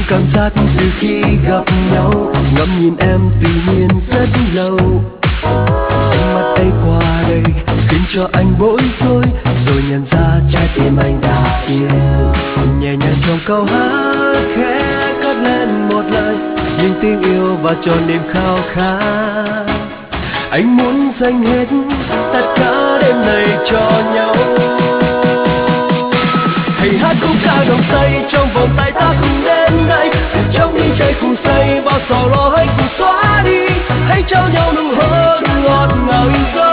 cảm giác từ khi gặp nhau, ngắm nhìn em tự nhiên rất lâu. Ánh mắt ấy qua đây khiến cho anh bối rối, rồi nhận ra trái tim anh đã yêu. Nhẹ nhàng trong câu hát khẽ cất lên một lời, những tiếng yêu và tròn niềm khao khát. Anh muốn dành hết tất cả đêm này cho nhau. Hãy hát khúc ca đồng say trong vòng tay ta cùng đến đây, trong những giây cùng say bao sầu lo hãy cùng xóa đi. Hãy trao nhau nụ hôn ngọt ngào yêu dấu.